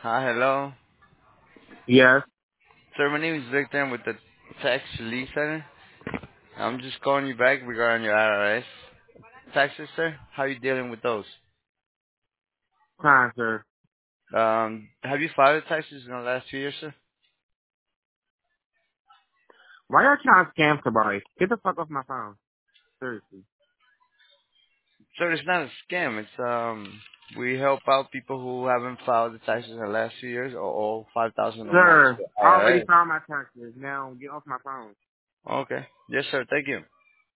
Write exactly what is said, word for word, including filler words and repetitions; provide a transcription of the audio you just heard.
Hi, hello. Yes. Sir, my name is Victor. I'm with the Tax Relief Center. I'm just calling you back regarding your I R S taxes, sir. How are you dealing with those? Fine, sir. Um, have you filed taxes in the last two years, sir? Why y'all trying to scam somebody? Get the fuck off my phone. Seriously. Sir, it's not a scam. It's um, we help out people who haven't filed the taxes in the last two years or owe five thousand or more to Sir, the I already I R S. found my taxes. Now get off my phone. Okay. Yes, sir. Thank you.